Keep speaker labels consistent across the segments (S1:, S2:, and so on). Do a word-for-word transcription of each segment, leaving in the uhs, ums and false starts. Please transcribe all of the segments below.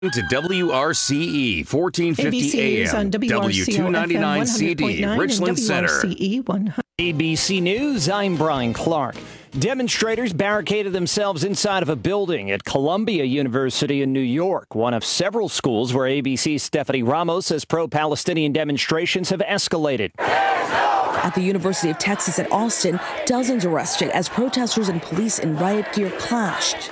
S1: To W R C E, fourteen fifty
S2: A B C
S1: A
S2: News
S1: M,
S2: on W R C O
S1: W two ninety-nine C D, Richland Center.
S3: A B C News, I'm Brian Clark. Demonstrators barricaded themselves inside of a building at Columbia University in New York, one of several schools where A B C's Stephanie Ramos says pro-Palestinian demonstrations have escalated.
S4: At the University of Texas at Austin, dozens arrested as protesters and police in riot gear clashed.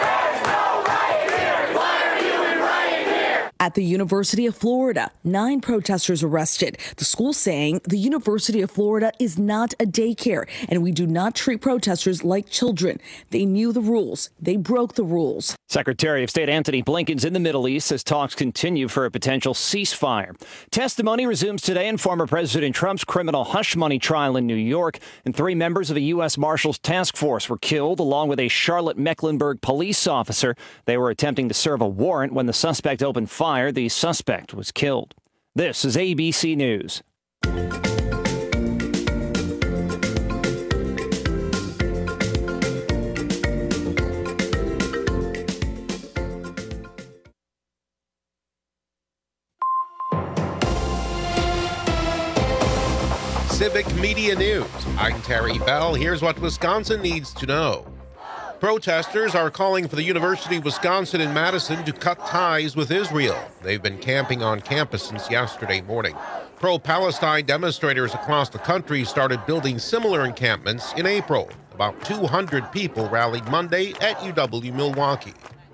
S4: At the University of Florida, nine protesters arrested. The school saying the University of Florida is not a daycare and we do not treat protesters like children. They knew the rules. They broke the rules.
S3: Secretary of State Antony Blinken's in the Middle East as talks continue for a potential ceasefire. Testimony resumes today in former President Trump's criminal hush money trial in New York, and three members of a U S Marshals task force were killed along with a Charlotte-Mecklenburg police officer. They were attempting to serve a warrant when the suspect opened fire. The suspect was killed. This is A B C News.
S5: Civic Media News. I'm Terry Bell. Here's what Wisconsin needs to know. Protesters are calling for the University of Wisconsin in Madison to cut ties with Israel. They've been camping on campus since yesterday morning. Pro-Palestine demonstrators across the country started building similar encampments in April. About two hundred people rallied Monday at U W Milwaukee.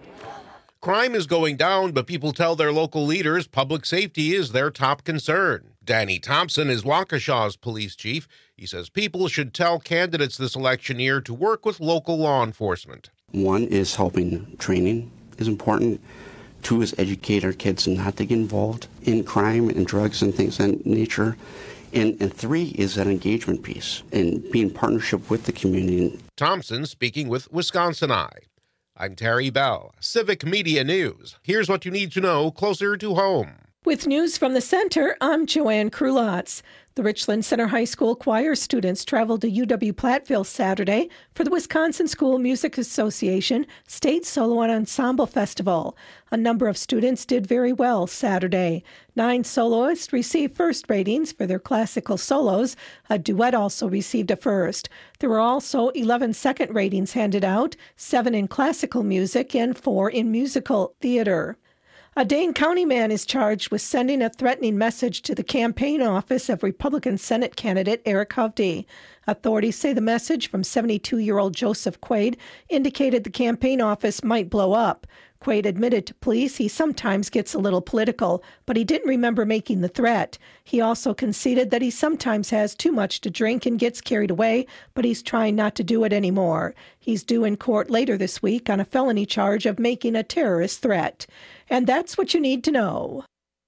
S5: Crime is going down, but people tell their local leaders public safety is their top concern. Danny Thompson is Waukesha's police chief. He says people should tell candidates this election year to work with local law enforcement.
S6: One is helping training is important. Two is educate our kids not to get involved in crime and drugs and things of that nature. And, and three is that engagement piece and being in partnership with the community.
S5: Thompson speaking with Wisconsin Eye. I'm Terry Bell, Civic Media News. Here's what you need to know closer to home.
S2: With news from the center, I'm Joanne Krulotz. The Richland Center High School choir students traveled to U W Platteville Saturday for the Wisconsin School Music Association State Solo and Ensemble Festival. A number of students did very well Saturday. Nine soloists received first ratings for their classical solos. A duet also received a first. There were also eleven second ratings handed out, seven in classical music and four in musical theater. A Dane County man is charged with sending a threatening message to the campaign office of Republican Senate candidate Eric Hovde. Authorities say the message from seventy-two-year-old Joseph Quaid indicated the campaign office might blow up. Quaid admitted to police he sometimes gets a little political, but he didn't remember making the threat. He also conceded that he sometimes has too much to drink and gets carried away, but he's trying not to do it anymore. He's due in court later this week on a felony charge of making a terrorist threat. And that's what you need to know.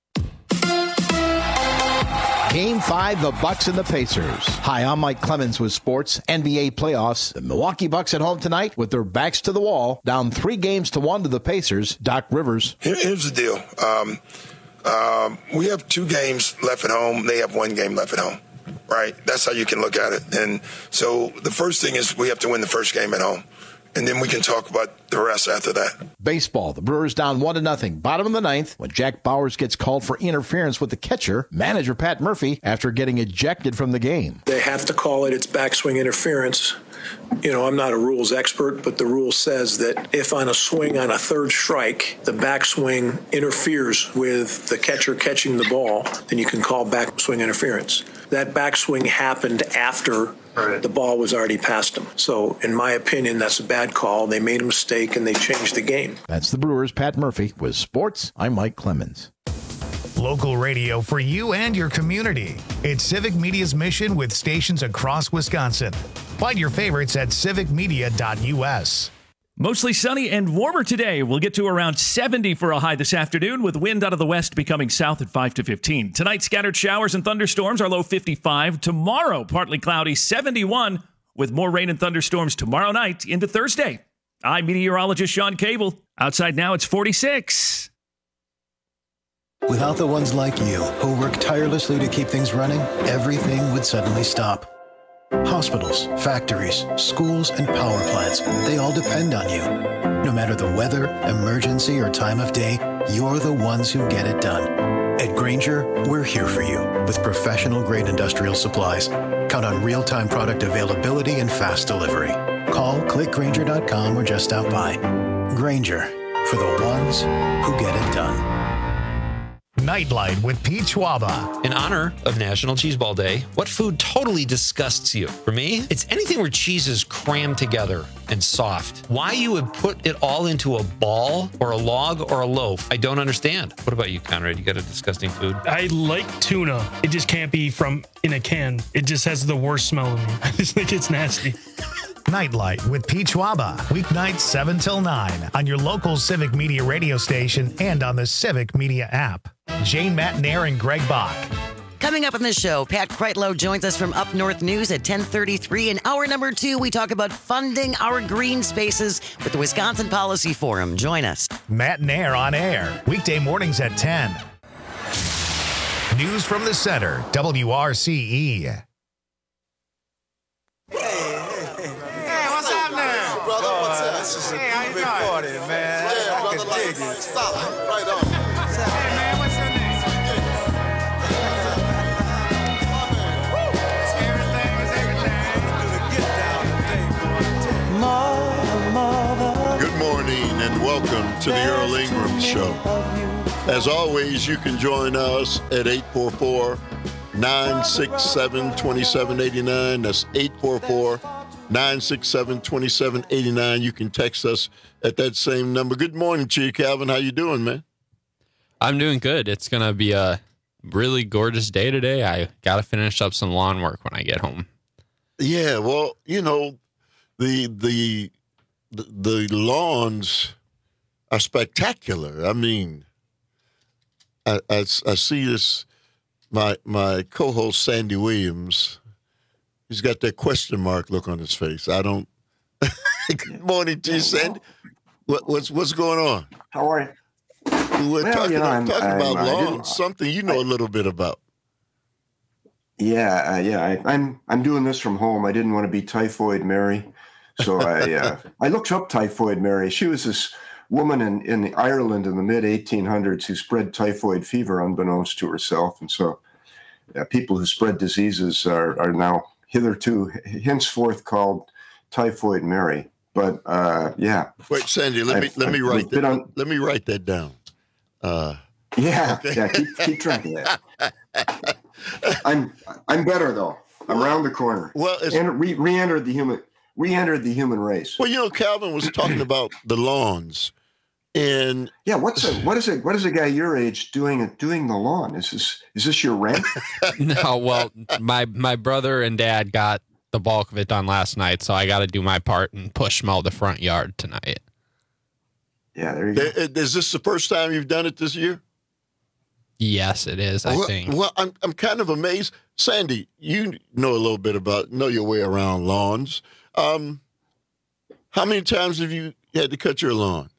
S7: Game five, the Bucks and the Pacers. Hi, I'm Mike Clemens with sports N B A playoffs. The Milwaukee Bucks at home tonight with their backs to the wall, down three games to one to the Pacers. Doc Rivers.
S8: Here, here's the deal. Um, um, we have two games left at home. They have one game left at home, right? That's how you can look at it. And so the first thing is we have to win the first game at home. And then we can talk about the rest after that.
S7: Baseball, the Brewers down one to nothing, bottom of the ninth, when Jack Bowers gets called for interference with the catcher, manager Pat Murphy, after getting ejected from the game.
S9: They have to call it its backswing interference. You know, I'm not a rules expert, but the rule says that if on a swing on a third strike, the backswing interferes with the catcher catching the ball, then you can call backswing interference. That backswing happened after the ball was already past him. So, in my opinion, that's a bad call. They made a mistake, and they changed the game.
S7: That's the Brewers' Pat Murphy. With sports, I'm Mike Clemens.
S10: Local radio for you and your community. It's Civic Media's mission with stations across Wisconsin. Find your favorites at civic media dot u s.
S11: Mostly sunny and warmer today. We'll get to around seventy for a high this afternoon, with wind out of the west becoming south at five to fifteen. Tonight, scattered showers and thunderstorms, our low fifty-five. Tomorrow, partly cloudy, seventy-one, with more rain and thunderstorms tomorrow night into Thursday. I'm meteorologist Sean Cable. Outside now, it's forty-six.
S12: Without the ones like you, who work tirelessly to keep things running, everything would suddenly stop. Hospitals, factories, schools, and power plants, they all depend on you. No matter the weather, emergency, or time of day, You're the ones who get it done. At Grainger, we're here for you with professional-grade industrial supplies. Count on real-time product availability and fast delivery. Call, click Grainger dot com, or just stop by. Grainger, for the ones who get it done.
S10: Nightlight with Pete Schwaba.
S13: In honor of National Cheese Ball Day, what food totally disgusts you? For me, it's anything where cheese is crammed together and soft. Why you would put it all into a ball or a log or a loaf, I don't understand. What about you, Conrad? You got a disgusting food?
S14: I like tuna. It just can't be from in a can. It just has the worst smell to me. I just think it's nasty.
S10: Nightlight with Pete Schwaba. Weeknights seven till nine on your local Civic Media radio station and on the Civic Media app. Jane Matnair and Greg Bach.
S15: Coming up on the show, Pat Kreitlow joins us from Up North News at ten thirty-three. In hour number two, we talk about funding our green spaces with the Wisconsin Policy Forum. Join us.
S10: Matnair on air, weekday mornings at ten. News from the center, W R C E.
S16: Hey, what's up now? Brother, what's up? This is a hey, big party, man. Yeah, brother, like, stop. Right on. Hey, man, what's your name?
S17: Good morning and welcome to the Earl Ingram Show. As always, you can join us at eight four four, nine six seven, two seven eight nine. That's eight four four, nine six seven, two seven eight nine. You can text us at that same number. Good morning to you, Calvin. How you doing, man?
S18: I'm doing good. It's going to be a really gorgeous day today. I got to finish up some lawn work when I get home.
S17: Yeah, well, you know, the the the, the lawns are spectacular. I mean, I, I, I see this, my my co-host Sandy Williams, he's got that question mark look on his face. I don't. Good morning to you, Sandy. What, what's what's going on?
S19: How are you?
S17: We're
S19: well,
S17: talking,
S19: you know, I'm,
S17: talking
S19: I'm,
S17: about
S19: I'm,
S17: lawns, something you know I, a little bit about.
S19: Yeah, uh, yeah. I, I'm I'm doing this from home. I didn't want to be Typhoid Mary, so I uh, I looked up Typhoid Mary. She was this woman in, in Ireland in the mid eighteen hundreds who spread typhoid fever unbeknownst to herself, and so uh, people who spread diseases are are now hitherto henceforth called Typhoid Mary. But uh, yeah.
S17: Wait, Sandy, let me I've, let me I've write that. On, let me write that down. Uh,
S19: yeah, okay. yeah. Keep keep track of that. I'm I'm better though. I'm around the corner.
S17: Well, it's,
S19: and re- re-entered the human re-entered the human race.
S17: Well, you know, Calvin was talking about the lawns, and
S19: yeah, what's a, what is it? What is a guy your age doing doing the lawn? Is this is this your rent?
S18: No, well, my my brother and dad got the bulk of it done last night, so I got to do my part and push mow the front yard tonight.
S19: Yeah, there you go.
S17: Is this the first time you've done it this year?
S18: Yes, it is, I
S17: well,
S18: think.
S17: Well, I'm I'm kind of amazed. Sandy, you know a little bit about, know your way around lawns. Um, how many times have you had to cut your lawn?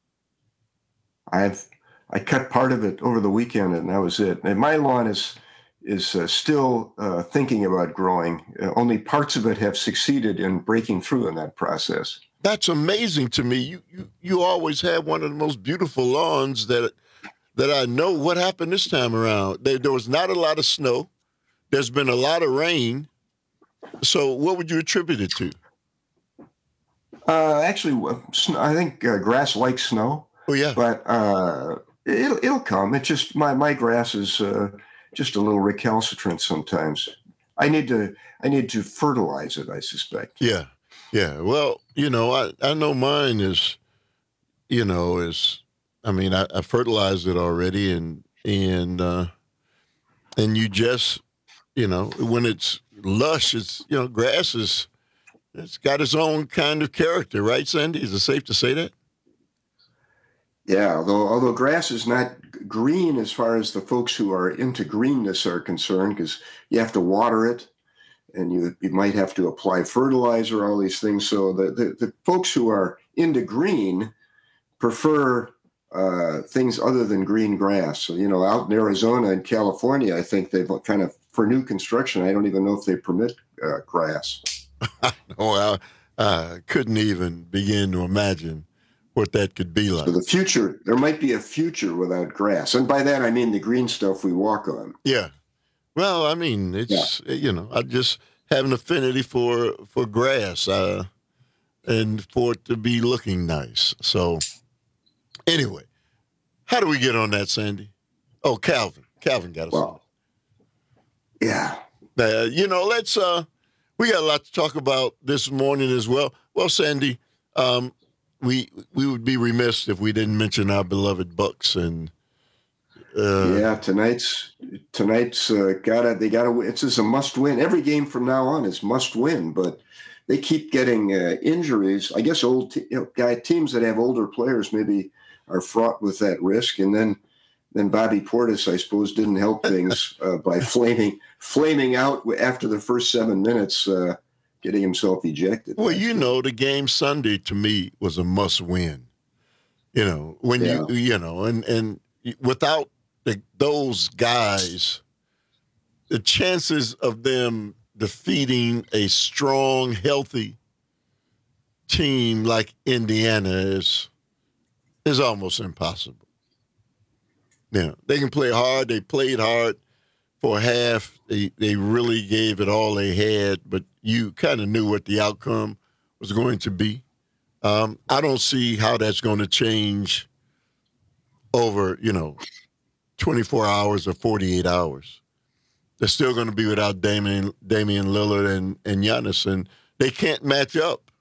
S19: I've I cut part of it over the weekend, and that was it. And my lawn is is uh, still uh, thinking about growing. Uh, only parts of it have succeeded in breaking through in that process.
S17: That's amazing to me. You you, you always had one of the most beautiful lawns that that I know. What happened this time around? There, there was not a lot of snow. There's been a lot of rain. So what would you attribute it to?
S19: Uh, actually, I think uh, grass likes snow.
S17: Oh, yeah.
S19: But uh, it'll, it'll come. It's just my, my grass is uh, just a little recalcitrant sometimes. I need to I need to fertilize it, I suspect.
S17: Yeah. Yeah. Well, you know, I, I know mine is, you know, is, I mean, I, I fertilized it already, and and uh, and you just, you know, when it's lush, it's, you know, grass is, it's got its own kind of character, right, Sandy? Is it safe to say that?
S19: Yeah, although although grass is not green as far as the folks who are into greenness are concerned, because you have to water it, and you you might have to apply fertilizer, all these things. So the the, the folks who are into green prefer Uh, things other than green grass. So, you know, out in Arizona and California, I think they've kind of, for new construction, I don't even know if they permit uh, grass.
S17: Oh, I uh, couldn't even begin to imagine what that could be like.
S19: So the future, there might be a future without grass. And by that, I mean the green stuff we walk on.
S17: Yeah. Well, I mean, it's, yeah. you know, I just have an affinity for, for grass uh, and for it to be looking nice. So anyway, how do we get on that, Sandy? Oh, Calvin. Calvin got us.
S19: Well, yeah.
S17: Uh, you know, let's, uh, we got a lot to talk about this morning as well. Well, Sandy, um, we we would be remiss if we didn't mention our beloved Bucks. And uh,
S19: yeah, tonight's tonight's uh, gotta they gotta win. It's just a must win. Every game from now on is must win, but they keep getting uh, injuries. I guess old te- you know, guy teams that have older players maybe are fraught with that risk. And then then Bobby Portis, I suppose, didn't help things uh, by flaming flaming out after the first seven minutes. Uh, Getting himself ejected.
S17: Well, you know, the game Sunday to me was a must win. You know, when yeah. you, you know, and, and without the, those guys, the chances of them defeating a strong, healthy team like Indiana is, is almost impossible. You know, they can play hard. They played hard for half. They, they really gave it all they had, but you kind of knew what the outcome was going to be. Um, I don't see how that's going to change over, you know, twenty-four hours or forty-eight hours. They're still going to be without Damian, Damian Lillard and, and Giannis, and they can't match up.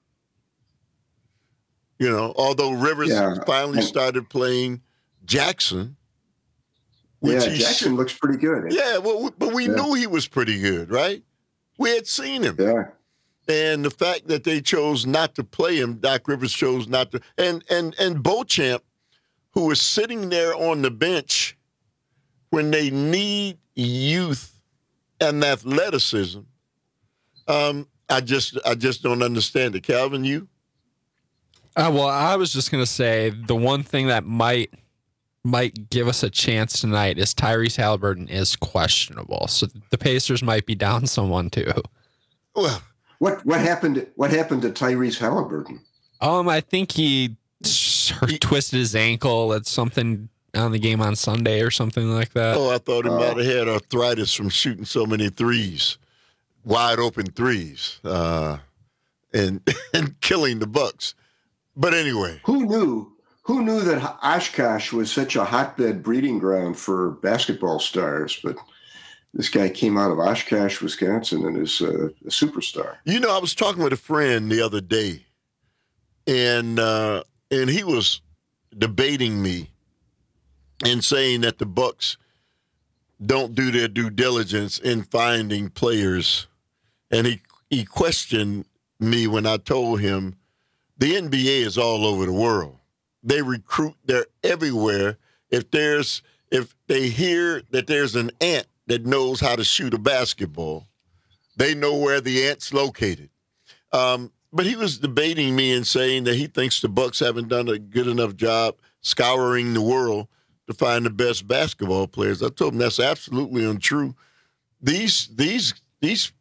S17: You know, although Rivers yeah. finally started playing Jackson.
S19: Yeah, Jackson looks pretty good.
S17: Yeah, well, but we yeah. knew he was pretty good, right? We had seen him.
S19: Yeah.
S17: And the fact that they chose not to play him, Doc Rivers chose not to. And and and Beauchamp, who was sitting there on the bench when they need youth and athleticism, um, I just I just don't understand it. Calvin, you?
S18: Uh, well, I was just going to say the one thing that might might give us a chance tonight is Tyrese Halliburton is questionable. So the Pacers might be down someone too.
S17: Well,
S19: what what happened what happened to Tyrese Halliburton?
S18: Um, I think he, he twisted his ankle. That's something on the game on Sunday or something like that.
S17: Oh, I thought he
S19: uh,
S17: might have had arthritis from shooting so many threes, wide open threes, uh, and and killing the Bucks. But anyway,
S19: who knew? Who knew that Oshkosh was such a hotbed breeding ground for basketball stars? But this guy came out of Oshkosh, Wisconsin, and is uh, a superstar.
S17: You know, I was talking with a friend the other day, and uh, and he was debating me and saying that the Bucks don't do their due diligence in finding players. And he, he questioned me when I told him the N B A is all over the world. They recruit, they're everywhere. If there's, if they hear that there's an ant that knows how to shoot a basketball, they know where the ant's located. Um, but he was debating me and saying that he thinks the Bucks haven't done a good enough job scouring the world to find the best basketball players. I told him that's absolutely untrue. These, these, these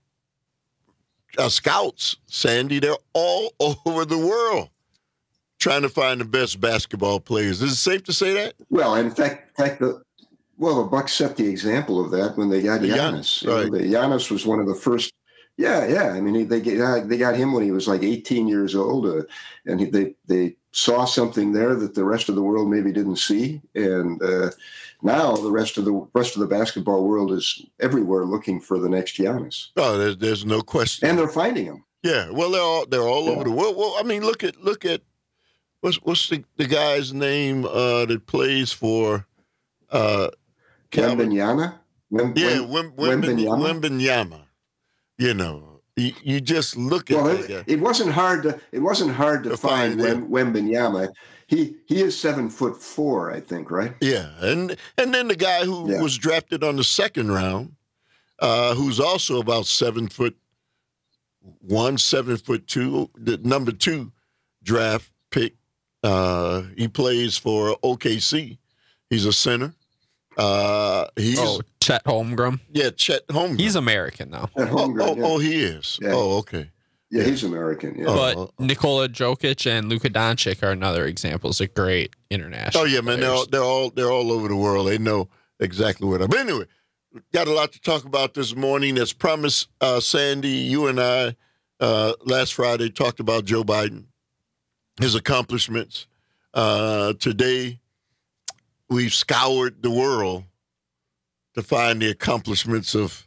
S17: uh, scouts, Sandy, they're all over the world trying to find the best basketball players. Is it safe to say that?
S19: Well, in fact, in fact the, well, the Bucks set the example of that when they got Giannis.
S17: Giannis, right.
S19: You know, the, Giannis was one of the first. Yeah, yeah. I mean, they they got him when he was like eighteen years old, uh, and he, they they saw something there that the rest of the world maybe didn't see, and uh, now the rest of the rest of the basketball world is everywhere looking for the next Giannis.
S17: Oh, there's there's no question,
S19: and they're finding him.
S17: Yeah, well, they're all they're all yeah. over the world. Well, I mean, look at look at. What's what's the, the guy's name uh, that plays for uh,
S19: Wembanyama? Wem,
S17: yeah, Wem, Wembanyama. Wembanyama. You know, you, you just look at
S19: well,
S17: that
S19: it,
S17: guy.
S19: It wasn't hard to it wasn't hard to, to find, find Wem, Wembanyama. He he is seven foot four, I think, right?
S17: Yeah, and and then the guy who yeah. was drafted on the second round, uh, who's also about seven foot one, seven foot two, the number two draft pick. Uh, he plays for O K C. He's a center. Uh, he's
S18: oh, Chet Holmgren.
S17: Yeah, Chet Holmgren.
S18: He's American though.
S19: Holmgren,
S17: oh, oh,
S19: yeah.
S17: oh, he is. Yeah. Oh, okay.
S19: Yeah, he's American. Yeah.
S18: But Nikola Jokic and Luka Doncic are another examples of great international.
S17: Oh yeah, man, they're all, they're all they're all over the world. They know exactly what I'm. But anyway, got a lot to talk about this morning. As promised, uh, Sandy, you and I uh, last Friday talked about Joe Biden, his accomplishments. Uh, today, we've scoured the world to find the accomplishments of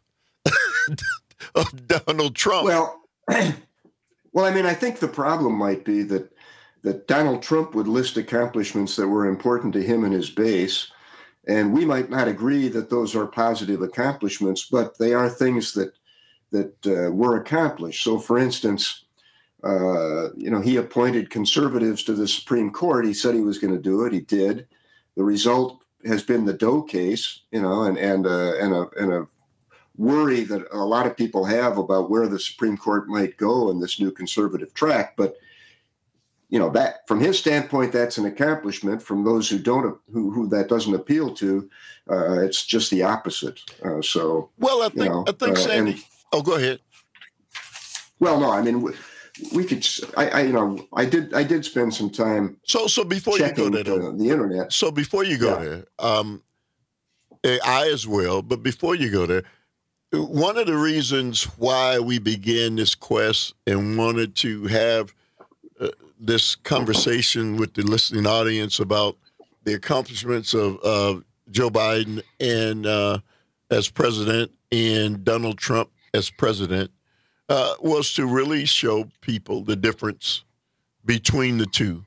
S17: of Donald Trump.
S19: Well. Well, I mean, I think the problem might be that that Donald Trump would list accomplishments that were important to him and his base, and we might not agree that those are positive accomplishments, but they are things that that uh, were accomplished. So, for instance, uh, you know, he appointed conservatives to the Supreme Court. He said he was going to do it. He did. The result has been the Doe case, you know, and and uh, and a and a worry that a lot of people have about where the Supreme Court might go in this new conservative track. But, you know, that from his standpoint, that's an accomplishment. From those who don't, who, who that doesn't appeal to, uh, it's just the opposite. Uh, so,
S17: well, I think,
S19: you know,
S17: I think,
S19: uh,
S17: Sandy,
S19: and,
S17: oh, go ahead.
S19: Well, no, I mean, we, we could, I, I, you know, I did, I did spend some time.
S17: So, so before you go there,
S19: the, the internet.
S17: So before you go
S19: yeah.
S17: there, um, I as well, but before you go there, one of the reasons why we began this quest and wanted to have uh, this conversation with the listening audience about the accomplishments of uh, Joe Biden and uh, as president and Donald Trump as president uh, was to really show people the difference between the two,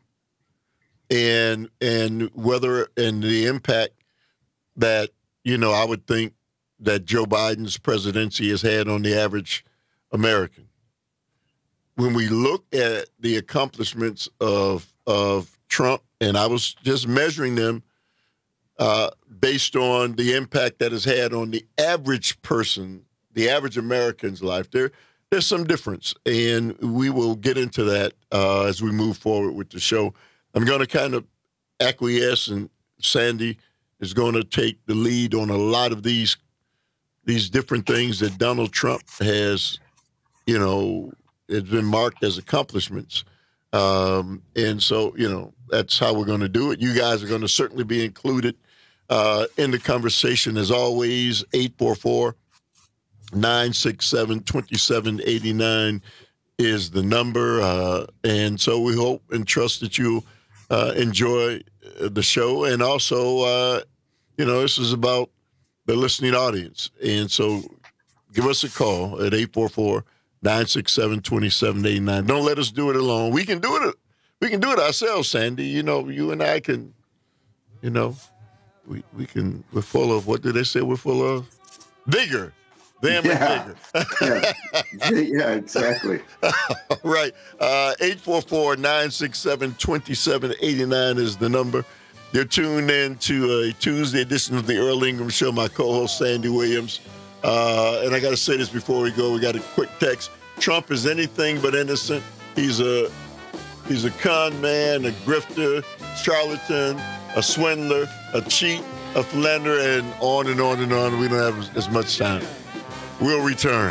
S17: and and whether and the impact that, you know, I would think that Joe Biden's presidency has had on the average American. When we look at the accomplishments of of Trump, and I was just measuring them uh, based on the impact that has had on the average person, the average American's life, there there's some difference, and we will get into that uh, as we move forward with the show. I'm going to kind of acquiesce, and Sandy is going to take the lead on a lot of these these different things that Donald Trump has, you know, it's been marked as accomplishments. Um, and so, you know, that's how we're going to do it. You guys are going to certainly be included uh, in the conversation. As always, eight four four, nine six seven, two seven eight nine is the number. Uh, and so we hope and trust that you uh, enjoy the show. And also, uh, you know, this is about the listening audience. And so give us a call at eight four four, nine six seven, two seven eight nine. Don't let us do it alone. We can do it. We can do it ourselves, Sandy. You know, you and I can, you know, we, we can, we're full of, what do they say we're full of? Vigor. Damn
S19: yeah.
S17: it, vigor.
S19: yeah. yeah, exactly.
S17: Right. Uh, eight four four, nine six seven, two seven eight nine is the number. You're tuned in to a Tuesday edition of the Earl Ingram Show. My co-host, Sandy Williams. Uh, and I got to say this before we go. We got a quick text. Trump is anything but innocent. He's a he's a con man, a grifter, charlatan, a swindler, a cheat, a philanderer, and on and on and on. We don't have as much time. We'll return.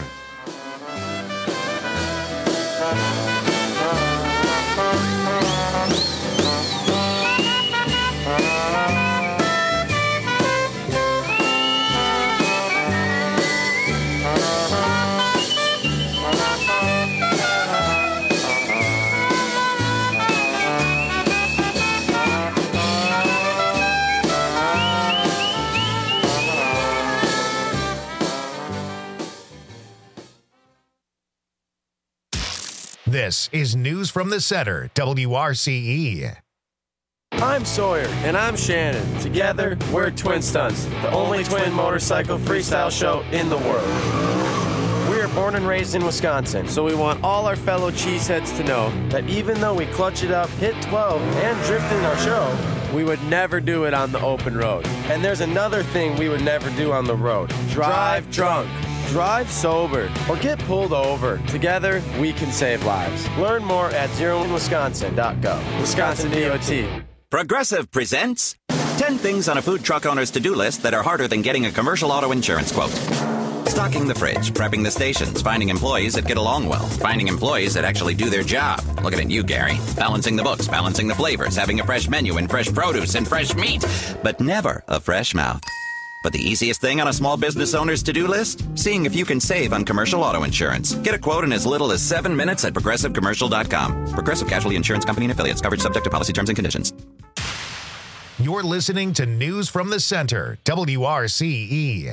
S10: This is News from the Center, W R C E.
S20: I'm Sawyer. And I'm Shannon. Together, we're Twin Stunts, the only twin motorcycle freestyle show in the world. We are born and raised in Wisconsin, so we want all our fellow cheeseheads to know that even though we clutch it up, hit twelve, and drift in our show, we would never do it on the open road. And there's another thing we would never do on the road. Drive drunk. Drive sober or get pulled over. Together, we can save lives. Learn more at zero in wisconsin dot gov. Wisconsin D O T.
S21: Progressive presents ten things on a food truck owner's to-do list that are harder than getting a commercial auto insurance quote. Stocking the fridge, prepping the stations, finding employees that get along well, finding employees that actually do their job. Looking at you, Gary. Balancing the books, balancing the flavors, having a fresh menu and fresh produce and fresh meat, but never a fresh mouth. But the easiest thing on a small business owner's to-do list? Seeing if you can save on commercial auto insurance. Get a quote in as little as seven minutes at progressive commercial dot com. Progressive Casualty Insurance Company and Affiliates. Coverage subject to policy terms and conditions.
S10: You're listening to News from the Center, W R C E.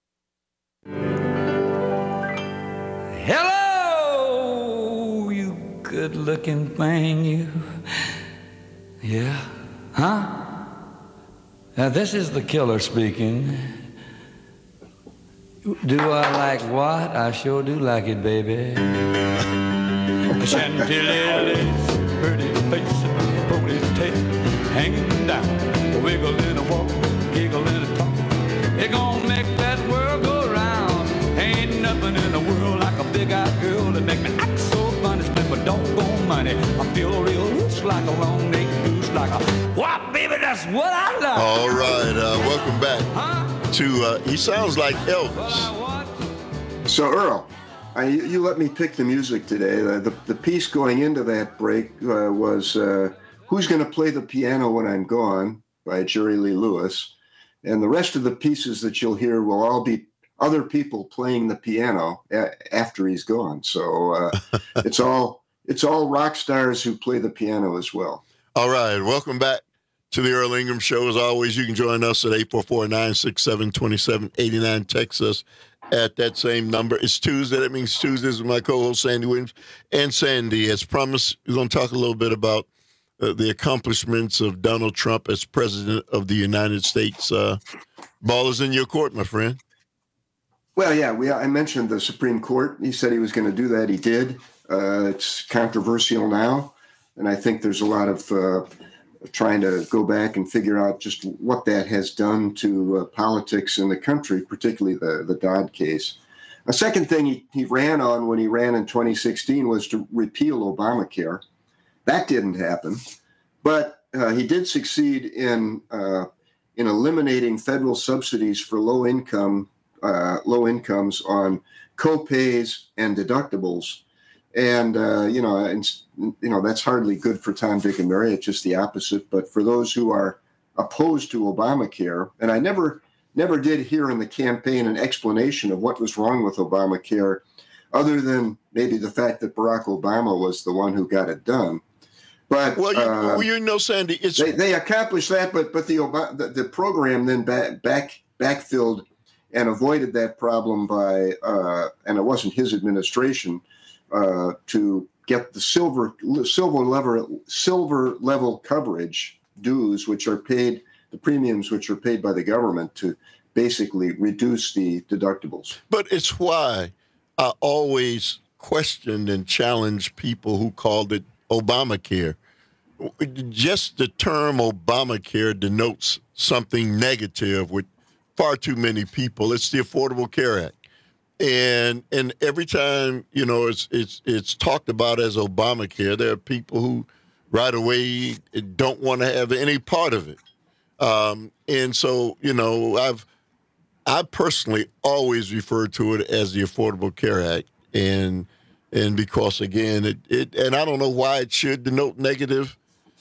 S1: Hello, you good-looking thing, you. Yeah? Huh? Now, this is the killer speaking. Do I like what? I sure do like it, baby. Shanty lilies, pretty face, ponytail, hanging down, wiggle in a walk, giggle in a talk. It gon' make that world go round. Ain't nothing in the world like a big-eyed girl that make me act so funny. Spend my doggone money. I feel real loose like a long-necked goose, like a whop, baby. That's what I love.
S17: All right, uh, welcome back huh? to. Uh, he sounds like Elvis.
S19: So Earl, I, you let me pick the music today. The the, the piece going into that break uh, was uh, "Who's Gonna Play the Piano When I'm Gone" by Jerry Lee Lewis, and the rest of the pieces that you'll hear will all be other people playing the piano a- after he's gone. So uh, it's all it's all rock stars who play the piano as well.
S17: All right, welcome back to the Earl Ingram Show. As always, you can join us at eight four four, nine six seven, two seven eight nine. Text us at that same number. It's Tuesday. That means Tuesdays with my co-host Sandy Williams. And Sandy, as promised, we're going to talk a little bit about uh, the accomplishments of Donald Trump as president of the United States. Uh, ball is in your court, my friend.
S19: Well, yeah, we I mentioned the Supreme Court. He said he was going to do that. He did. Uh, it's controversial now, and I think there's a lot of uh, trying to go back and figure out just what that has done to uh, politics in the country, particularly the, the Dodd case. A second thing he, he ran on when he ran in twenty sixteen was to repeal Obamacare. That didn't happen, but uh, he did succeed in uh, in eliminating federal subsidies for low income uh, low incomes on co-pays and deductibles. And, uh, you know, and, you know, that's hardly good for Tom, Dick, and Mary. It's just the opposite. But for those who are opposed to Obamacare, and I never, never did hear in the campaign an explanation of what was wrong with Obamacare, other than maybe the fact that Barack Obama was the one who got it done. But
S17: well, you,
S19: uh,
S17: well, you know, Sandy, it's
S19: they, they accomplished that, but but the, Obama, the the program then back back backfilled and avoided that problem by, uh, and it wasn't his administration. Uh, to get the silver silver level silver level coverage dues, which are paid, the premiums which are paid by the government to basically reduce the deductibles.
S17: But it's why I always questioned and challenged people who called it Obamacare. Just the term Obamacare denotes something negative with far too many people. It's the Affordable Care Act. And and every time, you know, it's it's it's talked about as Obamacare, there are people who right away don't want to have any part of it. Um, and so, you know, I've I personally always refer to it as the Affordable Care Act. And and because, again, it, it and I don't know why it should denote negative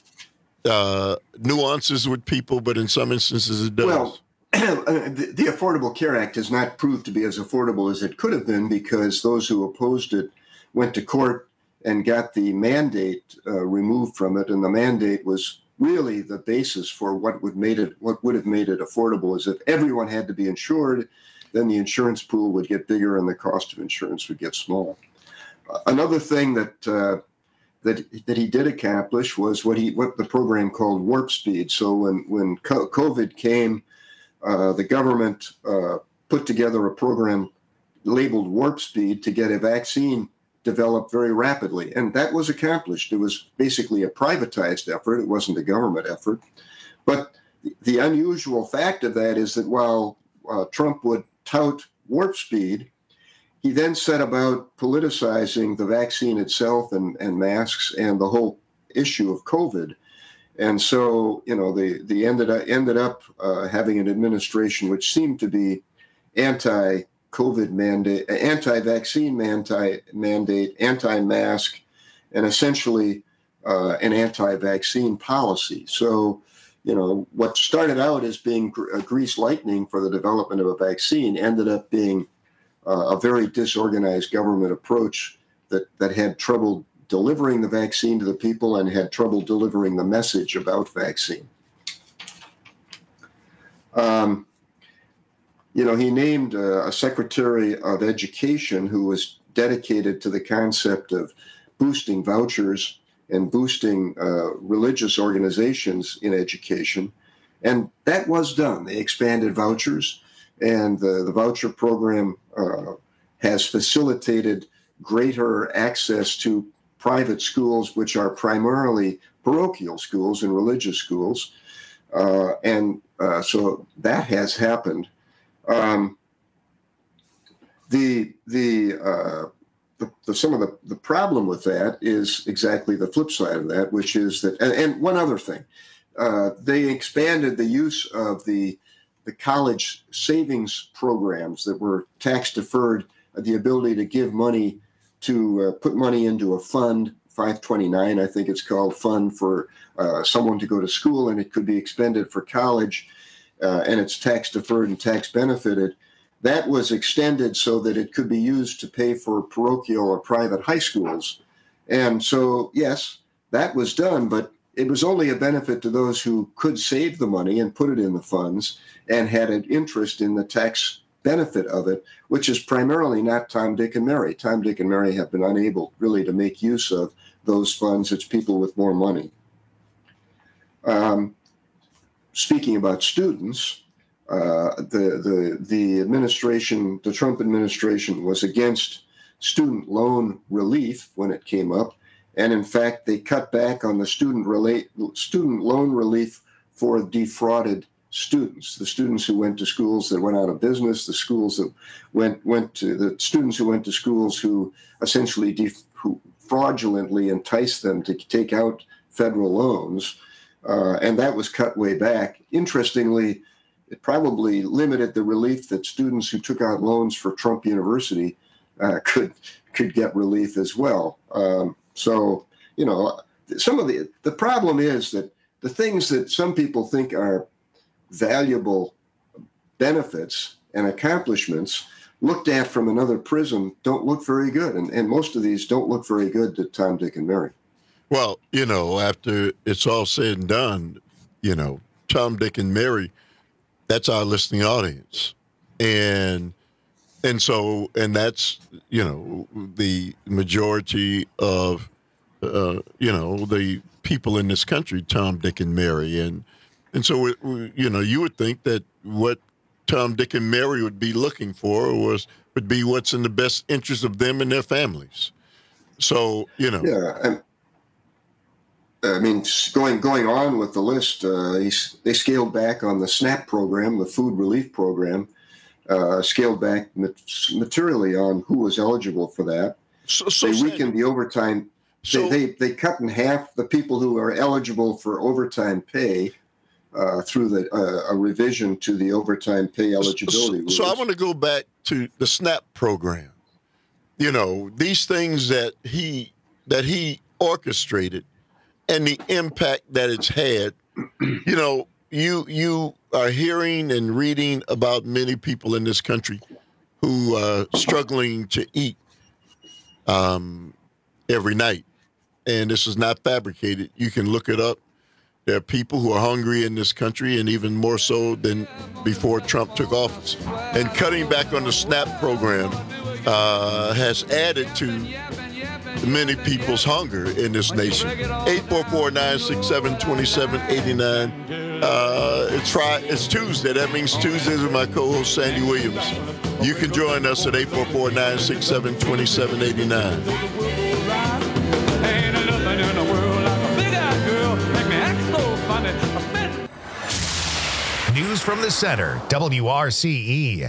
S17: uh, nuances with people, but in some instances it does.
S19: Well, The, the Affordable Care Act has not proved to be as affordable as it could have been because those who opposed it went to court and got the mandate uh, removed from it. And the mandate was really the basis for what would made it what would have made it affordable. Is if everyone had to be insured, then the insurance pool would get bigger and the cost of insurance would get smaller. Uh, another thing that uh, that that he did accomplish was what he what the program called Warp Speed. So when when COVID came. Uh, the government uh, put together a program labeled Warp Speed to get a vaccine developed very rapidly. And that was accomplished. It was basically a privatized effort. It wasn't a government effort. But the unusual fact of that is that while uh, Trump would tout Warp Speed, he then set about politicizing the vaccine itself and, and masks and the whole issue of COVID. And so, you know, they, they ended up, ended up uh, having an administration which seemed to be anti anti-COVID mandate, anti-vaccine mandate, mandate, anti-mask, and essentially uh, an anti-vaccine policy. So, you know, what started out as being a grease lightning for the development of a vaccine ended up being uh, a very disorganized government approach that, that had trouble delivering the vaccine to the people and had trouble delivering the message about vaccine. Um, you know, he named uh, a Secretary of Education who was dedicated to the concept of boosting vouchers and boosting uh, religious organizations in education. And that was done. They expanded vouchers, and the, the voucher program uh, has facilitated greater access to private schools, which are primarily parochial schools and religious schools. Uh, and uh, so that has happened. Um, the the uh, The, the, some of the, the problem with that is exactly the flip side of that, which is that, and, and one other thing, uh, they expanded the use of the, the college savings programs that were tax deferred, uh, the ability to give money, to uh, put money into a fund, five twenty-nine, I think it's called, fund for uh, someone to go to school, and it could be expended for college, uh, and it's tax deferred and tax benefited. That was extended so that it could be used to pay for parochial or private high schools. And so, yes, that was done, but it was only a benefit to those who could save the money and put it in the funds and had an interest in the tax benefit of it, which is primarily not Tom, Dick, and Mary. Tom, Dick, and Mary have been unable really to make use of those funds. It's people with more money. Um, speaking about students, Uh, the the the administration, the Trump administration, was against student loan relief when it came up, and in fact, they cut back on the student relate student loan relief for defrauded students, the students who went to schools that went out of business, the schools that went went to the students who went to schools who essentially def, who fraudulently enticed them to take out federal loans, uh, and that was cut way back. Interestingly, it probably limited the relief that students who took out loans for Trump University uh, could could get relief as well. Um, so, you know, some of the the problem is that the things that some people think are valuable benefits and accomplishments looked at from another prism don't look very good. And, and most of these don't look very good to Tom, Dick, and Mary.
S17: Well, you know, after it's all said and done, you know, Tom, Dick, and Mary, that's our listening audience. And and so, and that's, you know, the majority of, uh, you know, the people in this country, Tom, Dick, and Mary. And and so, it, you know, you would think that what Tom, Dick, and Mary would be looking for was would be what's in the best interest of them and their families. So, you know.
S19: Yeah, and I mean, going going on with the list, uh, they, they scaled back on the SNAP program, the food relief program, uh, scaled back materially on who was eligible for that.
S17: So, so
S19: they weakened the overtime.
S17: So,
S19: they, they they cut in half the people who are eligible for overtime pay uh, through the uh, a revision to the overtime pay eligibility rules.
S17: So I want to go back to the SNAP program. You know, these things that he that he orchestrated and the impact that it's had. You know, you you are hearing and reading about many people in this country who are struggling to eat um, every night. And this is not fabricated. You can look it up. There are people who are hungry in this country, and even more so than before Trump took office. And cutting back on the SNAP program uh, has added to many people's hunger in this nation. eight four four, nine six seven, two seven eight nine. Uh, it's Friday, it's Tuesday. That means Tuesdays with my co-host Sandy Williams. You can join us at eight four four, nine six seven, two seven eight nine.
S10: News from the center, W R C E.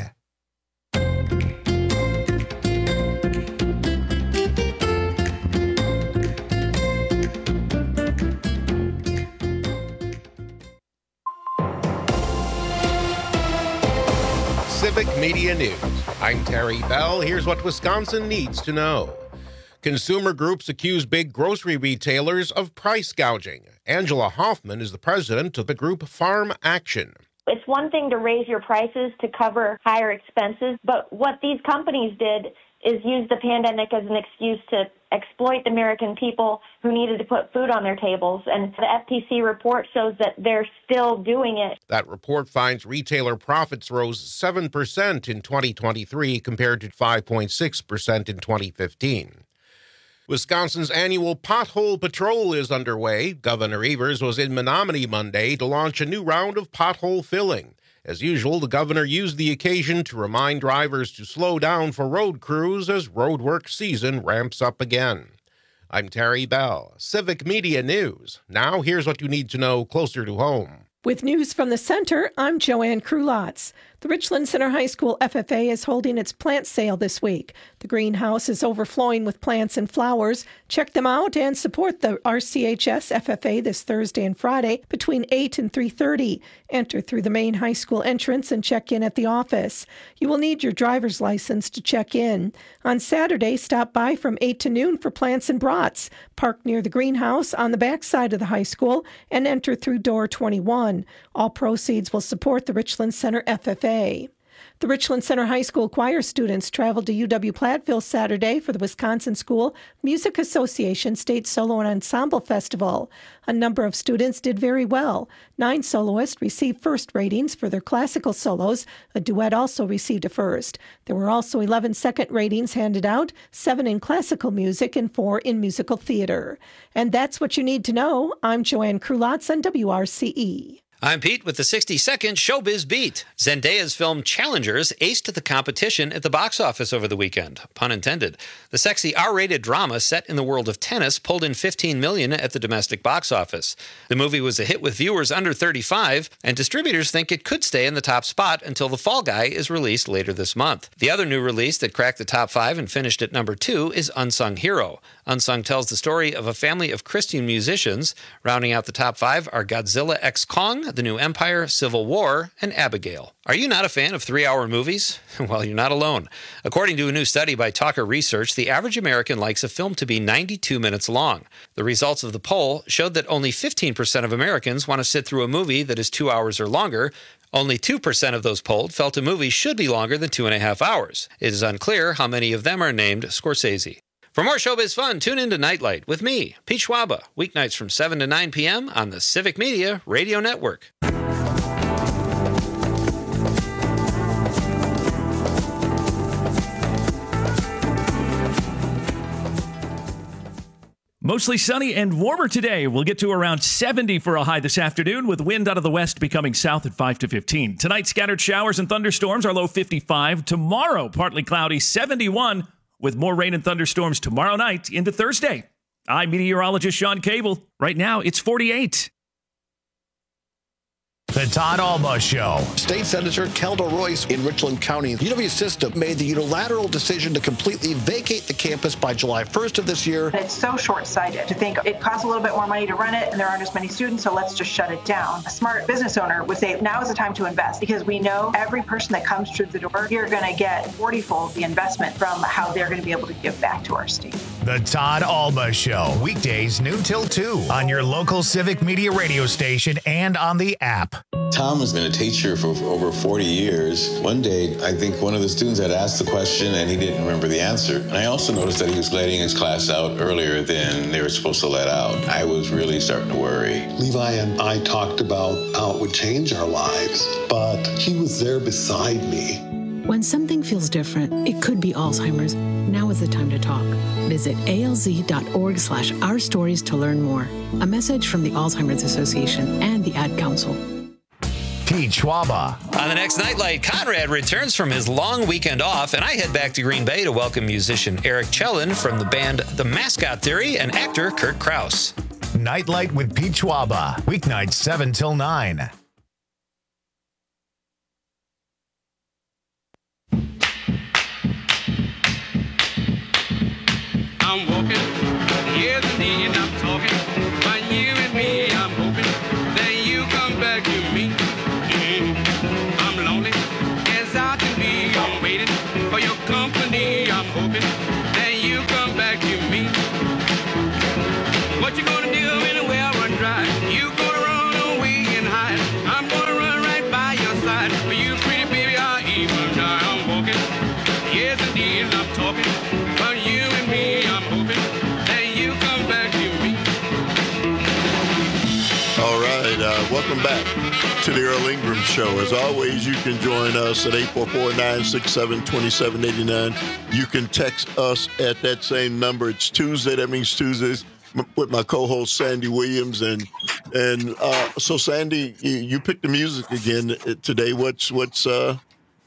S5: Civic Media News. I'm Terry Bell. Here's what Wisconsin needs to know. Consumer groups accuse big grocery retailers of price gouging. Angela Hoffman is the president of the group Farm Action.
S4: It's one thing to raise your prices to cover higher expenses, but what these companies did is use the pandemic as an excuse to exploit the American people who needed to put food on their tables. And the F T C report shows that they're still doing it.
S5: That report finds retailer profits rose seven percent in twenty twenty-three compared to five point six percent in twenty fifteen. Wisconsin's annual Pothole Patrol is underway. Governor Evers was in Menominee Monday to launch a new round of pothole filling. As usual, the governor used the occasion to remind drivers to slow down for road crews as roadwork season ramps up again. I'm Terry Bell, Civic Media News. Now here's what you need to know closer to home.
S2: With news from the center, I'm Joanne Krulotz. The Richland Center High School F F A is holding its plant sale this week. The greenhouse is overflowing with plants and flowers. Check them out and support the R C H S F F A this Thursday and Friday between eight and three thirty. Enter through the main high school entrance and check in at the office. You will need your driver's license to check in. On Saturday, stop by from eight to noon for plants and brats. Park near the greenhouse on the back side of the high school and enter through door twenty-one. All proceeds will support the Richland Center F F A. The Richland Center High School choir students traveled to U W-Platteville Saturday for the Wisconsin School Music Association State Solo and Ensemble Festival. A number of students did very well. Nine soloists received first ratings for their classical solos. A duet also received a first. There were also eleven second ratings handed out, seven in classical music and four in musical theater. And that's what you need to know. I'm Joanne Krulotz on W R C E.
S13: I'm Pete with the sixty second Showbiz Beat. Zendaya's film Challengers aced the competition at the box office over the weekend. Pun intended. The sexy R-rated drama set in the world of tennis pulled in fifteen million dollars at the domestic box office. The movie was a hit with viewers under thirty-five, and distributors think it could stay in the top spot until The Fall Guy is released later this month. The other new release that cracked the top five and finished at number two is Unsung Hero. Unsung tells the story of a family of Christian musicians. Rounding out the top five are Godzilla X Kong, The New Empire, Civil War, and Abigail. Are you not a fan of three-hour movies? Well, you're not alone. According to a new study by Talker Research, the average American likes a film to be ninety-two minutes long. The results of the poll showed that only fifteen percent of Americans want to sit through a movie that is two hours or longer. Only two percent of those polled felt a movie should be longer than two and a half hours. It is unclear how many of them are named Scorsese. For more showbiz fun, tune in to Nightlight with me, Pete Schwaba, weeknights from seven to nine p.m. on the Civic Media Radio Network.
S11: Mostly sunny and warmer today. We'll get to around seventy for a high this afternoon, with wind out of the west becoming south at five to fifteen. Tonight, scattered showers and thunderstorms, our low fifty-five. Tomorrow, partly cloudy, seventy-one, with more rain and thunderstorms tomorrow night into Thursday. I'm meteorologist Sean Cable. Right now, it's forty-eight.
S10: The Todd Alba Show.
S7: State Senator Kelda Royce in Richland County. U W System made the unilateral decision to completely vacate the campus by July first of this year.
S22: It's so short-sighted to think it costs a little bit more money to run it and there aren't as many students, so let's just shut it down. A smart business owner would say now is the time to invest, because we know every person that comes through the door, you're going to get forty-fold the investment from how they're going to be able to give back to our state.
S10: The Todd Alba Show. Weekdays noon till two on your local Civic Media radio station and on the app.
S23: Tom has been a teacher for over forty years. One day, I think one of the students had asked the question and he didn't remember the answer. And I also noticed that he was letting his class out earlier than they were supposed to let out. I was really starting to worry.
S24: Levi and I talked about how it would change our lives, but he was there beside me.
S25: When something feels different, it could be Alzheimer's. Now is the time to talk. Visit alz.org slash our stories to learn more. A message from the Alzheimer's Association and the Ad Council.
S10: Pete Schwaba.
S13: On the next Nightlight, Conrad returns from his long weekend off, and I head back to Green Bay to welcome musician Eric Chellin from the band The Mascot Theory and actor Kurt Krause.
S10: Nightlight with Pete Schwaba. Weeknights seven till nine.
S1: I'm walking, yes indeed, and I'm talking. But you and me, I'm hoping that you come back to me. Mm-hmm. I'm lonely, as I can be.
S17: back to the Earl Ingram Show. As always, you can join us at eight four four, nine six seven, two seven eight nine. You can text us at that same number. It's Tuesday. That means Tuesdays with my co-host Sandy Williams. And and uh, so, Sandy, you, you picked the music again today. What's what's uh,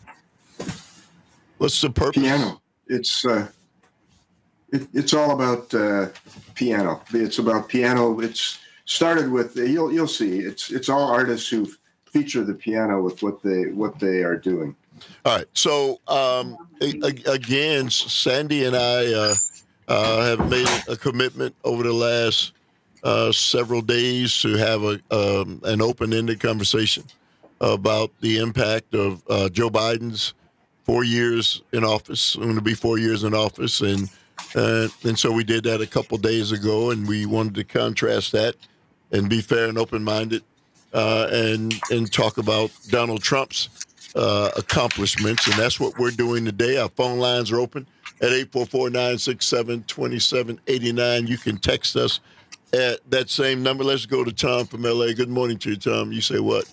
S17: what's the purpose?
S19: Piano. It's uh, it, it's all about uh, piano. It's about piano. It's started with you'll you'll see. It's it's all artists who feature the piano with what they what they are doing.
S17: All right. So um, a- again, Sandy and I uh, uh, have made a commitment over the last uh, several days to have a um, an open-ended conversation about the impact of uh, Joe Biden's four years in office. Going to be four years in office, and uh, and so we did that a couple days ago, and we wanted to contrast that and be fair and open-minded, uh, and and talk about Donald Trump's uh, accomplishments, and that's what we're doing today. Our phone lines are open at eight four four, nine six seven, two seven eight nine. You can text us at that same number. Let's go to Tom from L A. Good morning to you, Tom. You say what?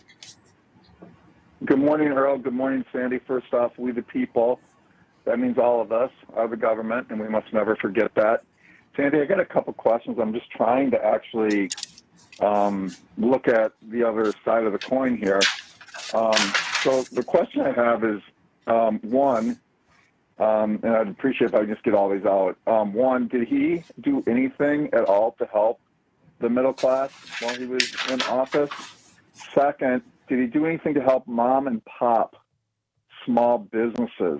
S3: Good morning, Earl. Good morning, Sandy. First off, we the people. That means all of us are the government, and we must never forget that. Sandy, I got a couple questions. I'm just trying to actually um, look at the other side of the coin here. Um, so the question I have is, um, one, um, and I'd appreciate if I could just get all these out. Um, one, did he do anything at all to help the middle class while he was in office? Second, did he do anything to help mom and pop small businesses?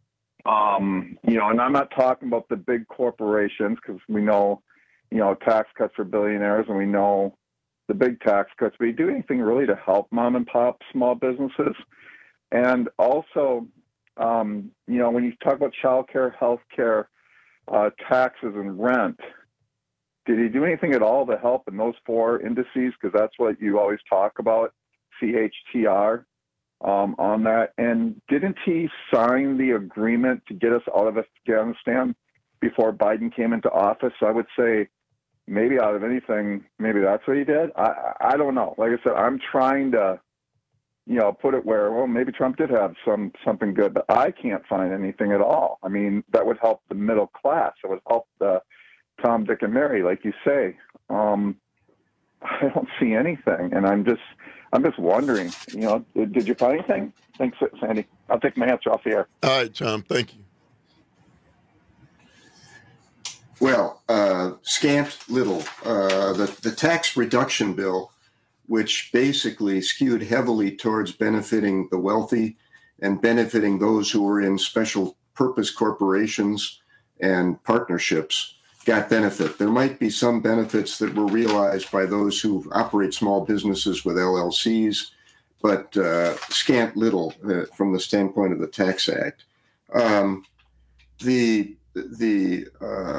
S3: Um, you know, and I'm not talking about the big corporations because we know, you know, tax cuts for billionaires and we know the big tax cuts, but did he do anything really to help mom and pop small businesses? And also, um, you know, when you talk about child care, health care, uh, taxes and rent, did he do anything at all to help in those four indices? Because that's what you always talk about. C H T R um, on that. And didn't he sign the agreement to get us out of Afghanistan before Biden came into office? So I would say maybe out of anything, maybe that's what he did. I, I don't know. Like I said, I'm trying to, you know, put it where, well, maybe Trump did have some something good, but I can't find anything at all. I mean, that would help the middle class. It would help the Tom, Dick, and Mary, like you say. Um, I don't see anything, and I'm just, I'm just wondering. You know, did, did you find anything? Thanks, Sandy. I'll take my answer off the air.
S17: All right, Tom. Thank you.
S19: Well, uh, scant little. Uh, the the tax reduction bill, which basically skewed heavily towards benefiting the wealthy and benefiting those who were in special purpose corporations and partnerships, got benefit. There might be some benefits that were realized by those who operate small businesses with L L Cs, but uh, scant little uh, from the standpoint of the Tax Act. Um, the the, uh,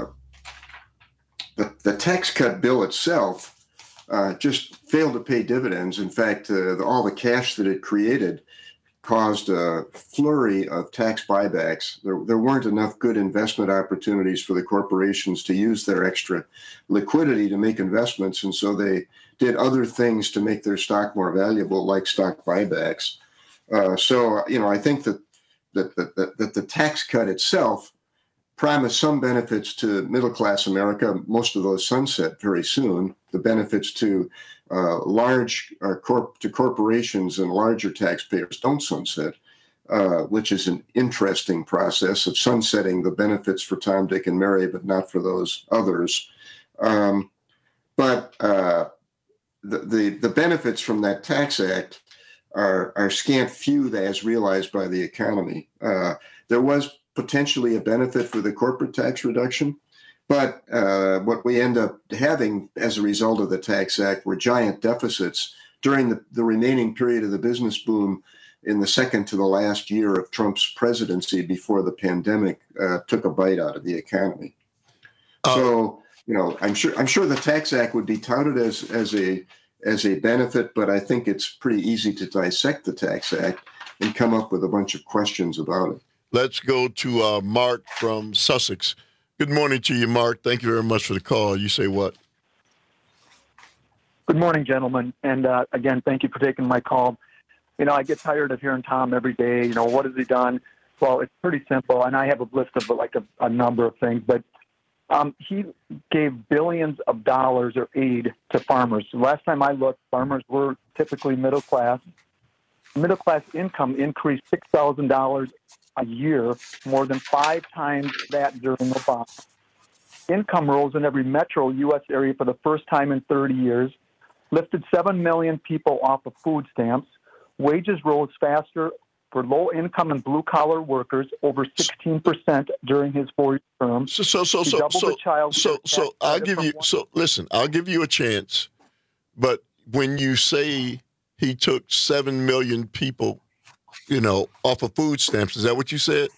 S19: the the tax cut bill itself uh, just failed to pay dividends. In fact, uh, the, all the cash that it created caused a flurry of tax buybacks. There, there weren't enough good investment opportunities for the corporations to use their extra liquidity to make investments, and so they did other things to make their stock more valuable, like stock buybacks. Uh, so, you know, I think that that, that that that the tax cut itself promised some benefits to middle-class America. Most of those sunset very soon. The benefits to uh, large uh, corp to corporations and larger taxpayers don't sunset, uh, which is an interesting process of sunsetting the benefits for Tom, Dick, and Mary, but not for those others. Um, but uh, the, the the benefits from that tax act are are scant few as realized by the economy. Uh, there was potentially a benefit for the corporate tax reduction. But uh, what we end up having as a result of the Tax Act were giant deficits during the, the remaining period of the business boom in the second to the last year of Trump's presidency before the pandemic uh, took a bite out of the economy. Uh, so, you know, I'm sure I'm sure the Tax Act would be touted as as a as a benefit, but I think it's pretty easy to dissect the Tax Act and come up with a bunch of questions about it.
S17: Let's go to uh, Mark from Sussex. Good morning to you, Mark. Thank you very much for the call. You say what?
S3: Good morning, gentlemen. And uh, again, thank you for taking my call. You know, I get tired of hearing Tom every day. You know, what has he done? Well, it's pretty simple, and I have a list of like a, a number of things, but um, he gave billions of dollars or aid to farmers. Last time I looked, farmers were typically middle class. Middle class income increased six thousand dollars a year, more than five times that during Obama. Income rose in every metro U S area for the first time in thirty years, lifted seven million people off of food stamps. Wages rose faster for low-income and blue-collar workers, over sixteen percent during his four-year term.
S17: So, so, so,
S3: He
S17: so,
S3: doubled
S17: so,
S3: the child
S17: so,
S3: care
S17: so
S3: tax
S17: I'll
S3: credit
S17: give
S3: from
S17: you.
S3: one-
S17: So, listen, I'll give you a chance. But when you say he took seven million people, you know, off of food stamps, is that what you said?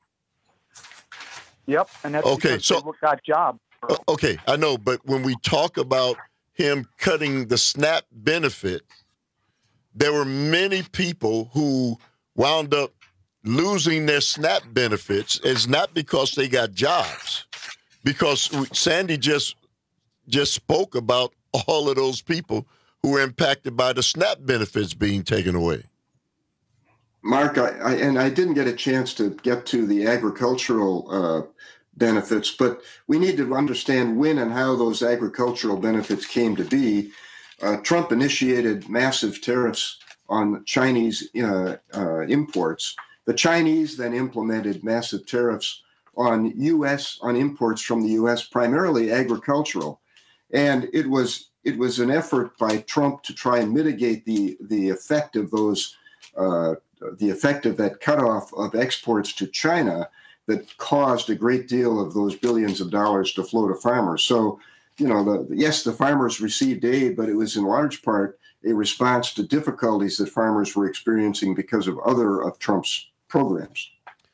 S3: Yep, and that's
S17: Okay,
S3: because
S17: so-
S3: they got jobs.
S17: Uh, Okay, I know, but when we talk about him cutting the SNAP benefit, there were many people who wound up losing their SNAP benefits. It's not because they got jobs, because Sandy just just spoke about all of those people who were impacted by the SNAP benefits being taken away.
S19: Mark, I, I and I didn't get a chance to get to the agricultural uh, benefits, but we need to understand when and how those agricultural benefits came to be. Uh, Trump initiated massive tariffs on Chinese uh, uh, imports. The Chinese then implemented massive tariffs on U S on imports from the U S, primarily agricultural, and it was it was an effort by Trump to try and mitigate the the effect of those. Uh, the effect of that cutoff of exports to China that caused a great deal of those billions of dollars to flow to farmers. So, you know, the, yes, the farmers received aid, but it was in large part a response to difficulties that farmers were experiencing because of other of Trump's programs.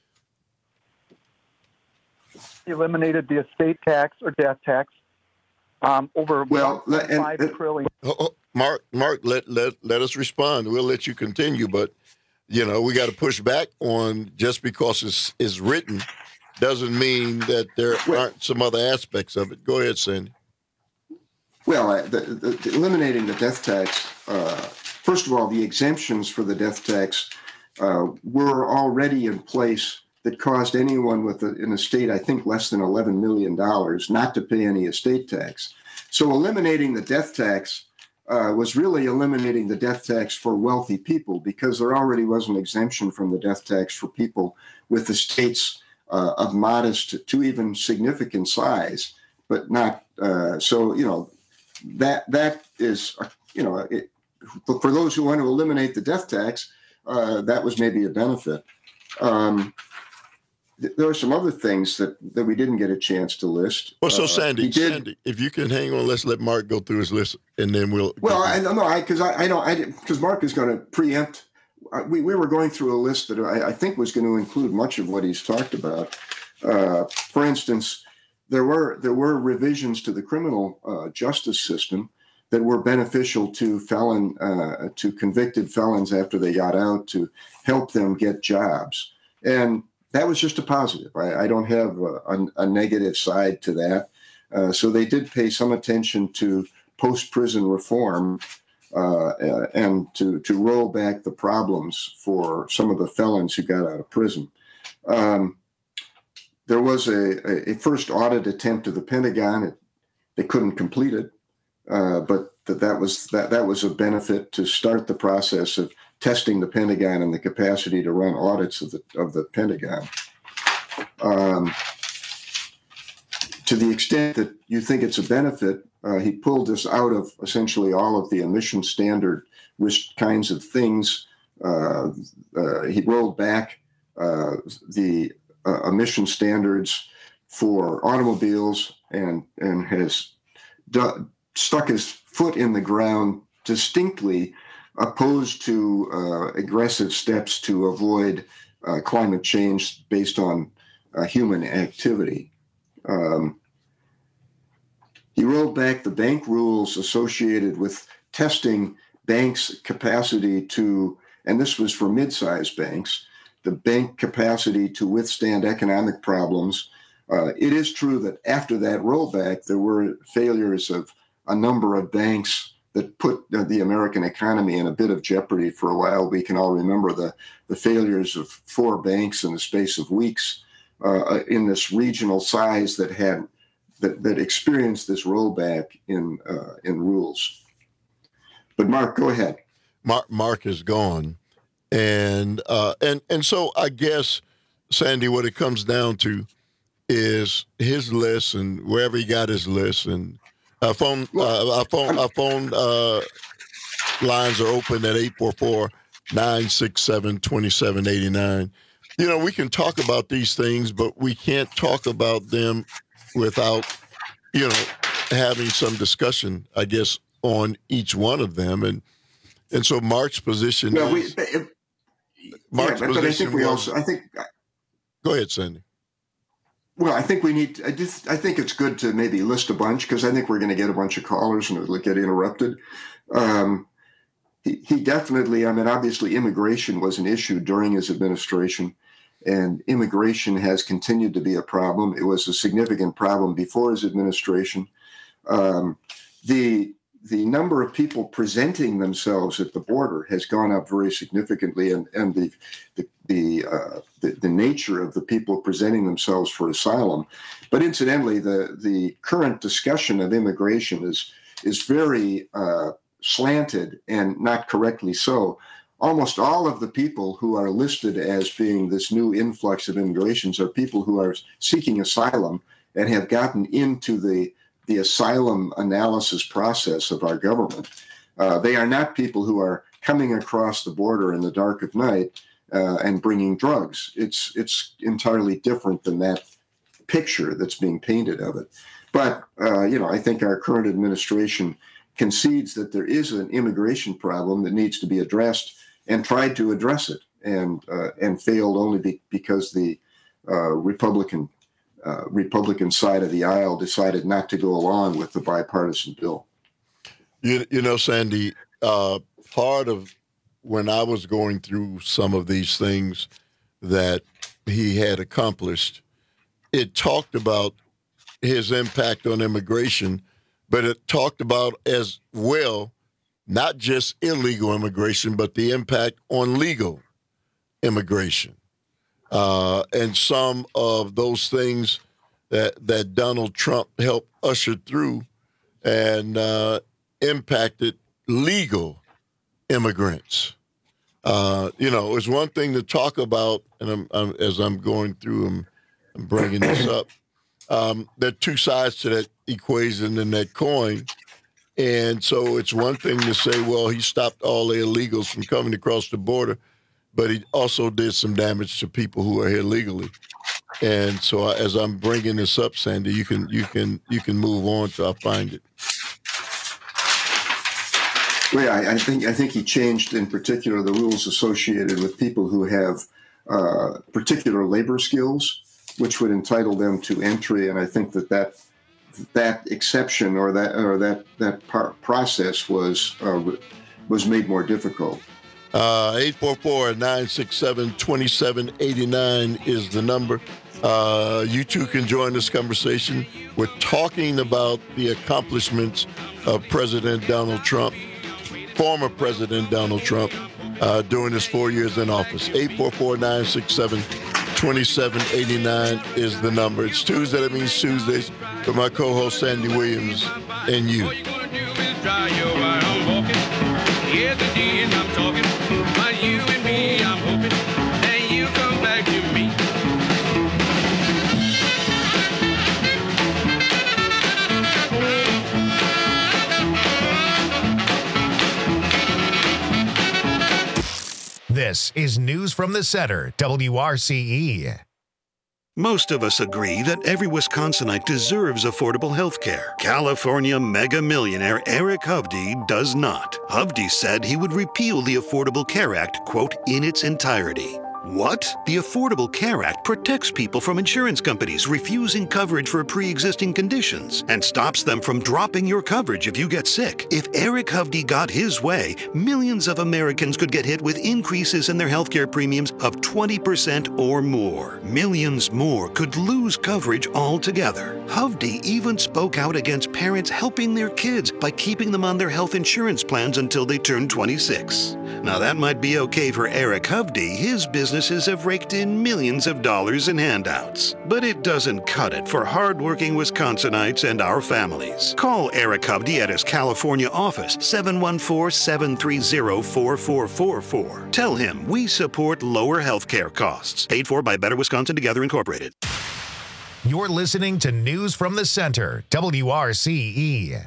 S3: He eliminated the estate tax or death tax. Um, over
S17: Well,
S3: one point five trillion.
S17: Oh, oh, Mark, Mark, let, let let us respond. We'll let you continue, but you know we got to push back on just because it's it's written doesn't mean that there aren't some other aspects of it. Go ahead, Sandy.
S19: Well, uh, the, the, the eliminating the death tax, uh, first of all, the exemptions for the death tax uh, were already in place that caused anyone with a, an estate, I think, less than eleven million dollars not to pay any estate tax. So eliminating the death tax uh, was really eliminating the death tax for wealthy people because there already was an exemption from the death tax for people with estates uh, of modest to even significant size, but not, uh, so, you know, that that is, uh, you know, it, for those who want to eliminate the death tax, uh, that was maybe a benefit. Um, There are some other things that, that we didn't get a chance to list.
S17: Well, so
S19: Uh,
S17: Sandy,
S19: he did,
S17: Sandy, if you can hang on, let's let Mark go through his list, and then we'll.
S19: Well, I don't know, I because I, I don't, I because Mark is going to preempt. uh, We we were going through a list that I, I think was going to include much of what he's talked about. Uh, for instance, there were there were revisions to the criminal uh, justice system that were beneficial to felon uh, to convicted felons after they got out to help them get jobs, and that was just a positive. I, I don't have a, a, a negative side to that. Uh, so they did pay some attention to post-prison reform uh, uh, and to, to roll back the problems for some of the felons who got out of prison. Um, there was a, a first audit attempt of the Pentagon. It, they couldn't complete it, uh, but that, that was that, that was a benefit to start the process of testing the Pentagon and the capacity to run audits of the of the Pentagon. Um, to the extent that you think it's a benefit, uh, he pulled us out of essentially all of the emission standard risk kinds of things. Uh, uh, he rolled back uh, the uh, emission standards for automobiles and and has du- stuck his foot in the ground distinctly opposed to uh, aggressive steps to avoid uh, climate change based on uh, human activity. Um, he rolled back the bank rules associated with testing banks' capacity to, and this was for mid-sized banks, the bank capacity to withstand economic problems. Uh, it is true that after that rollback, there were failures of a number of banks that put uh, the American economy in a bit of jeopardy for a while. We can all remember the, the failures of four banks in the space of weeks uh, in this regional size that had that, that experienced this rollback in uh, in rules. But Mark, go ahead.
S17: Mark, Mark is gone, and uh, and and so I guess, Sandy, what it comes down to is his list and wherever he got his list, and our phone uh, our phone our phone uh, lines are open at eight four four, nine six seven, two seven eight nine. You know, we can talk about these things, but we can't talk about them without, you know, having some discussion, I guess, on each one of them. And and so Mark's position
S19: well,
S17: is...
S19: We, it,
S17: Mark's
S19: yeah, but, but I think we
S17: was,
S19: also, I think...
S17: Go ahead, Sandy.
S19: Well, I think we need, I, just, I think it's good to maybe list a bunch, because I think we're going to get a bunch of callers and it'll get interrupted. Um, he, he definitely, I mean, obviously immigration was an issue during his administration, and immigration has continued to be a problem. It was a significant problem before his administration. Um, the the number of people presenting themselves at the border has gone up very significantly, and and the the the, uh, the the nature of the people presenting themselves for asylum. But incidentally, the the current discussion of immigration is is very uh, slanted, and not correctly so. Almost all of the people who are listed as being this new influx of immigrations are people who are seeking asylum and have gotten into the the asylum analysis process of our government. Uh, they are not people who are coming across the border in the dark of night uh, and bringing drugs. It's it's entirely different than that picture that's being painted of it. But, uh, you know, I think our current administration concedes that there is an immigration problem that needs to be addressed, and tried to address it, and uh, and failed only be, because the uh, Republican Uh, Republican side of the aisle decided not to go along with the bipartisan bill.
S17: You, you know, Sandy, uh, part of when I was going through some of these things that he had accomplished, it talked about his impact on immigration, but it talked about as well, not just illegal immigration, but the impact on legal immigration. Uh, and some of those things that that Donald Trump helped usher through and uh, impacted legal immigrants. Uh, you know, it's one thing to talk about, and I'm, I'm, as I'm going through and I'm bringing this up, um, there are two sides to that equation and that coin. And so it's one thing to say, well, he stopped all the illegals from coming across the border, but he also did some damage to people who are here legally. And so as I'm bringing this up, Sandy, you can you can you can move on till I find it.
S19: Well, yeah, I, I think I think he changed in particular the rules associated with people who have uh, particular labor skills, which would entitle them to entry. And I think that that, that exception or that or that that par- process was uh, was made more difficult.
S17: Uh, eight four four, nine six seven, two seven eight nine is the number. Uh, you too can join this conversation. We're talking about the accomplishments of President Donald Trump, former President Donald Trump, uh, during his four years in office. eight four four, nine six seven, two seven eight nine is the number. It's Tuesday, that means Tuesdays, with my co-host Sandy Williams and you.
S1: Here's the D and I'm talking about you and me. I'm hoping that you come back to me.
S10: This is News from the Center, W R C E.
S6: Most of us agree that every Wisconsinite deserves affordable health care. California mega millionaire Eric Hovde does not. Hovde said he would repeal the Affordable Care Act, quote, in its entirety. What? The Affordable Care Act protects people from insurance companies refusing coverage for pre-existing conditions and stops them from dropping your coverage if you get sick. If Eric Hovde got his way, millions of Americans could get hit with increases in their healthcare premiums of twenty percent or more. Millions more could lose coverage altogether. Hovde even spoke out against parents helping their kids by keeping them on their health insurance plans until they turn twenty-six. Now that might be okay for Eric Hovde. His businesses have raked in millions of dollars in handouts. But it doesn't cut it for hardworking Wisconsinites and our families. Call Eric Hovde at his California office, seven one four, seven three zero, four four four four. Tell him we support lower health care costs. Paid for by Better Wisconsin Together Incorporated.
S10: You're listening to News from the Center, W R C E.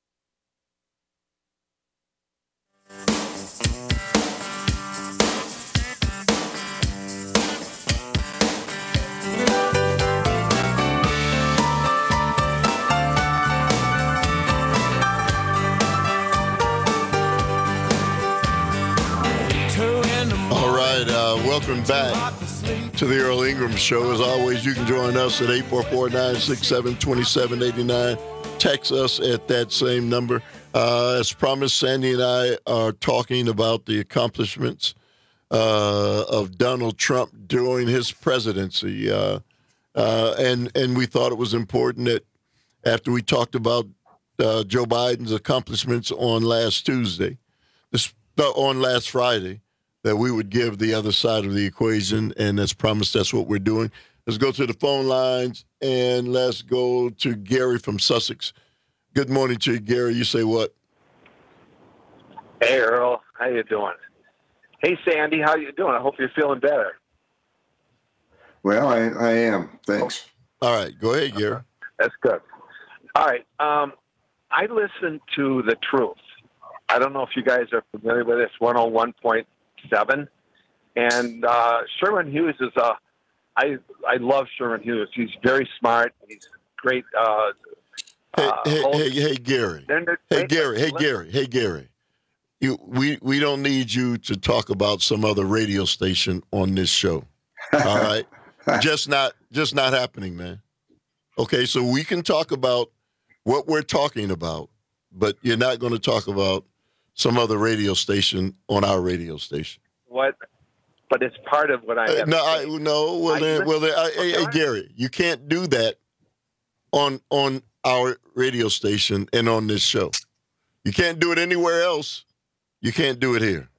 S17: Welcome back to the Earl Ingram Show. As always, you can join us at eight four four, nine six seven, two seven eight nine. Text us at that same number. Uh, as promised, Sandy and I are talking about the accomplishments uh, of Donald Trump during his presidency. Uh, uh, and, and we thought it was important that after we talked about uh, Joe Biden's accomplishments on last Tuesday, this, uh, on last Friday, that we would give the other side of the equation, and as promised, that's what we're doing. Let's go to the phone lines, and let's go to Gary from Sussex. Good morning to you, Gary. You say what?
S8: Hey, Earl. How you doing? Hey, Sandy. How you doing? I hope you're feeling better.
S19: Well, I, I am. Thanks.
S17: All right. Go ahead, Gary.
S8: That's good. All right. Um, I listened to The Truth. I don't know if you guys are familiar with this, one oh one point seven. And uh, Sherman Hughes is a, I, I love Sherman Hughes. He's very smart. He's great. Uh,
S17: hey,
S8: uh,
S17: hey,
S8: host.
S17: hey, hey, Gary. Hey, Gary. Hey, Gary. Hey, Gary. You, we, we don't need you to talk about some other radio station on this show. All right? just not just not happening, man. Okay, so we can talk about what we're talking about, but you're not going to talk about some other radio station on our radio station.
S8: What? But it's part of what I have.
S17: Uh, no, I, no. Well, I then, well, then, I, hey, hey, Gary, you can't do that on on our radio station and on this show. You can't do it anywhere else. You can't do it here.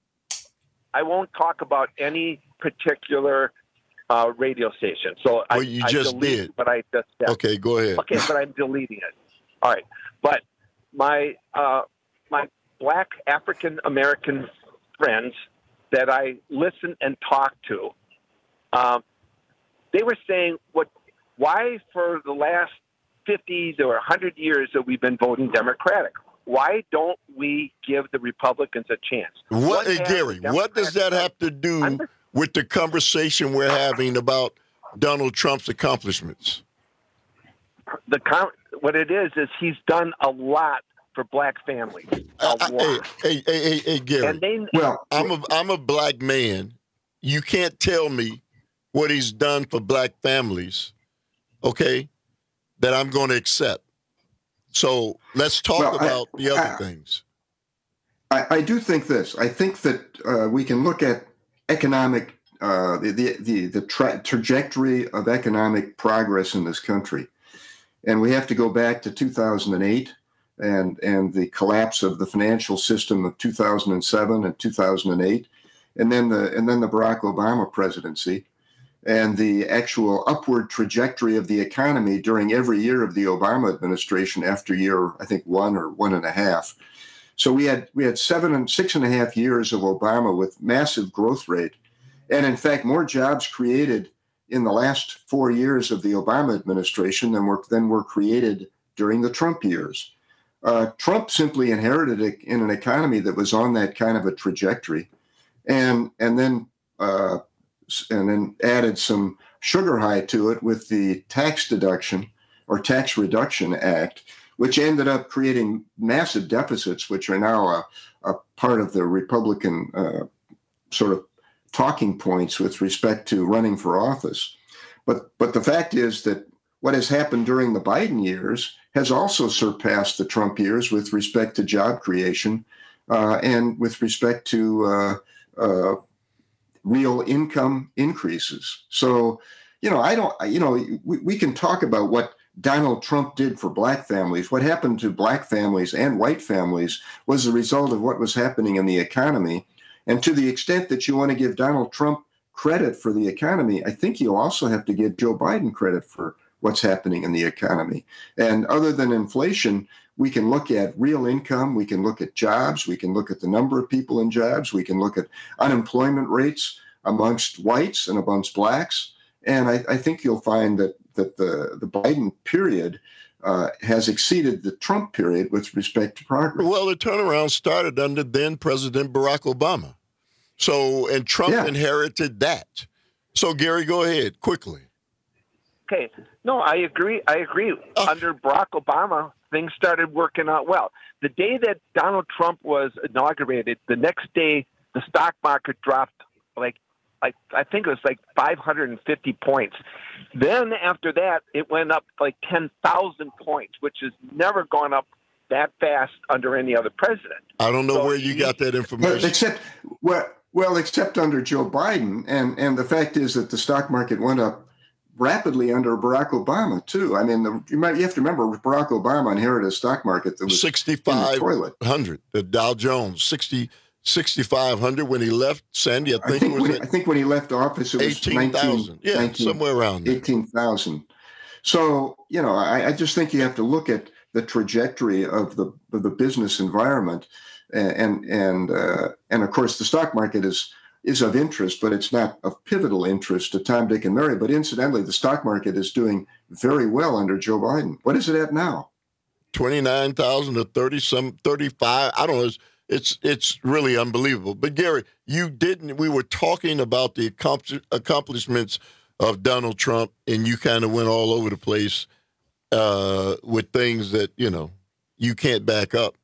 S8: I won't talk about any particular uh, radio station. So
S17: well,
S8: I,
S17: you
S8: I
S17: just did.
S8: What I just said.
S17: Okay, go ahead.
S8: Okay, but I'm deleting it. All right, but my uh, my black African American friends that I listen and talk to, um, they were saying, "What? Why for the last fifty or one hundred years that we've been voting Democratic? Why don't we give the Republicans a chance?"
S17: What, hey, Gary, what does that have to do I'm, with the conversation we're having about Donald Trump's accomplishments?
S8: The what it is is he's done a lot for black families. A
S17: uh,
S8: lot.
S17: Hey, hey, hey, hey, Gary.
S8: And they,
S17: well, I'm a I'm a black man. You can't tell me what he's done for black families, okay, that I'm going to accept. So let's talk well, about I, the other I, things.
S19: I, I do think this. I think that uh, we can look at economic, uh, the the the, the tra- trajectory of economic progress in this country, and we have to go back to two thousand eight and and the collapse of the financial system of two thousand seven and two thousand eight, and then the and then the Barack Obama presidency. And the actual upward trajectory of the economy during every year of the Obama administration after year, I think, one or one and a half. So we had we had seven and six and a half years of Obama with massive growth rate. And in fact, more jobs created in the last four years of the Obama administration than were, than were created during the Trump years. Uh, Trump simply inherited it in an economy that was on that kind of a trajectory. And, and then uh, and then added some sugar high to it with the tax deduction or tax reduction act, which ended up creating massive deficits, which are now a, a part of the Republican uh, sort of talking points with respect to running for office. But but the fact is that what has happened during the Biden years has also surpassed the Trump years with respect to job creation uh, and with respect to uh, uh, real income increases. So, you know, I don't, you know, we, we can talk about what Donald Trump did for black families. What happened to black families and white families was the result of what was happening in the economy. And to the extent that you want to give Donald Trump credit for the economy, I think you also have to give Joe Biden credit for what's happening in the economy. And other than inflation, we can look at real income, we can look at jobs, we can look at the number of people in jobs, we can look at unemployment rates amongst whites and amongst blacks. And I, I think you'll find that that the, the Biden period uh, has exceeded the Trump period with respect to progress.
S17: Well, the turnaround started under then President Barack Obama. So, and Trump yeah. inherited that. So, Gary, go ahead quickly.
S8: Okay. No, I agree. I agree. Oh. Under Barack Obama, things started working out well. The day that Donald Trump was inaugurated, the next day, the stock market dropped like Like, I think it was like five hundred fifty points. Then after that, it went up like ten thousand points, which has never gone up that fast under any other president.
S17: I don't know so where you he, got that information.
S19: Well, except, well, well, except under Joe Biden. And, and the fact is that the stock market went up rapidly under Barack Obama, too. I mean, the, you, might, you have to remember Barack Obama inherited a stock market that was
S17: sixty-five hundred, the Dow Jones, sixty sixty-five hundred when he left. Sandy, I think,
S19: I think,
S17: it was
S19: when, I think when he left office, it was
S17: eighteen thousand. Yeah, nineteen, somewhere around there.
S19: eighteen thousand. So, you know, I, I just think you have to look at the trajectory of the of the business environment. And, and, uh, and of course, the stock market is, is of interest, but it's not of pivotal interest to Tom, Dick, and Mary. But incidentally, the stock market is doing very well under Joe Biden. What is it at now?
S17: twenty-nine thousand to thirty, some thirty-five. I don't know. It's, It's it's really unbelievable. But, Gary, you didn't – we were talking about the accomplishments of Donald Trump, and you kind of went all over the place uh, with things that, you know, you can't back up.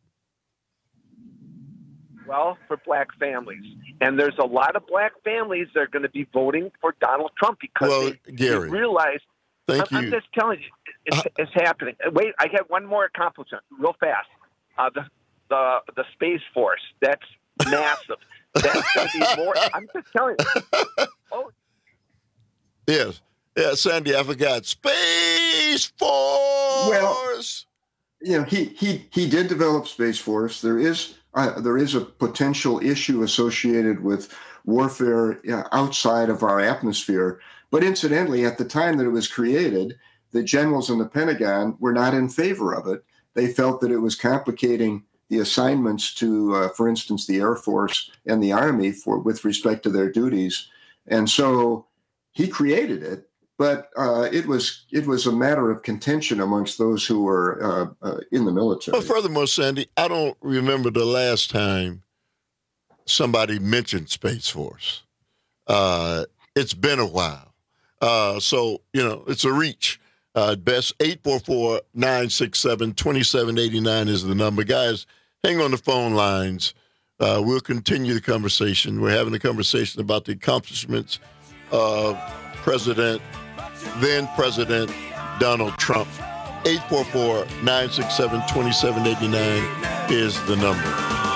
S8: Well, for black families. And there's a lot of black families that are going to be voting for Donald Trump because
S17: well,
S8: they,
S17: Gary,
S8: they realize –
S17: thank
S8: I'm,
S17: you.
S8: I'm just telling you, it's, uh, it's happening. Wait, I have one more accomplishment real fast. Uh, the The the Space Force, that's massive. That's going to be more. I'm just telling you. Oh.
S17: Yes. Yeah, Sandy, I forgot. Space Force.
S19: Well, you know, he he he did develop Space Force. There is uh, there is a potential issue associated with warfare outside of our atmosphere. But incidentally, at the time that it was created, the generals in the Pentagon were not in favor of it. They felt that it was complicating the assignments to, uh, for instance, the Air Force and the Army for with respect to their duties. And so he created it, but uh, it was it was a matter of contention amongst those who were uh, uh, in the military.
S17: Well, furthermore, Sandy, I don't remember the last time somebody mentioned Space Force. Uh, it's been a while. Uh, so, you know, it's a reach. Uh, best eight four four, nine six seven, two seven eight nine is the number. Guys, hang on the phone lines. Uh, we'll continue the conversation. We're having a conversation about the accomplishments of President, then President Donald Trump. eight four four, nine six seven, two seven eight nine is the number.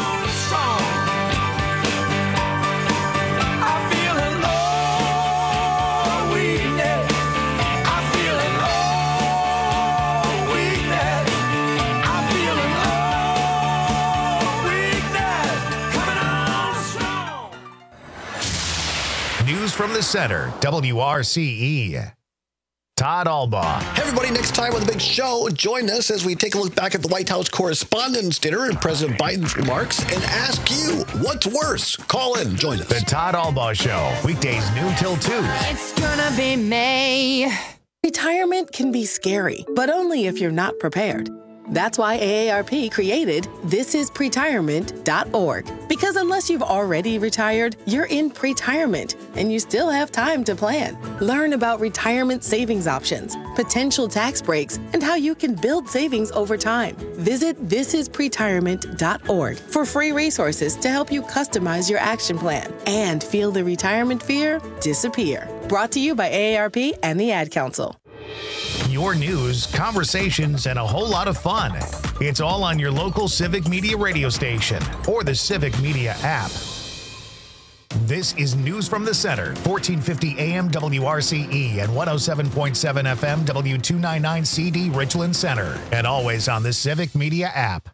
S10: News from the center, W R C E. Todd Albaugh.
S9: Hey, everybody, next time on The Big Show, join us as we take a look back at the White House Correspondents' Dinner and President Biden's remarks and ask you, what's worse? Call in, join us.
S10: The Todd Albaugh Show, weekdays noon till two.
S12: It's gonna be May. Retirement can be scary, but only if you're not prepared. That's why A A R P created this is pretirement dot org. Because unless you've already retired, you're in pretirement, and you still have time to plan. Learn about retirement savings options, potential tax breaks, and how you can build savings over time. Visit this is pretirement dot org for free resources to help you customize your action plan and feel the retirement fear disappear. Brought to you by A A R P and the Ad Council.
S10: Your news, conversations, and a whole lot of fun. It's all on your local Civic Media radio station or the Civic Media app. This is News from the Center, fourteen fifty A M W R C E and one oh seven point seven F M W two ninety-nine C D Richland Center, and always on the Civic Media app.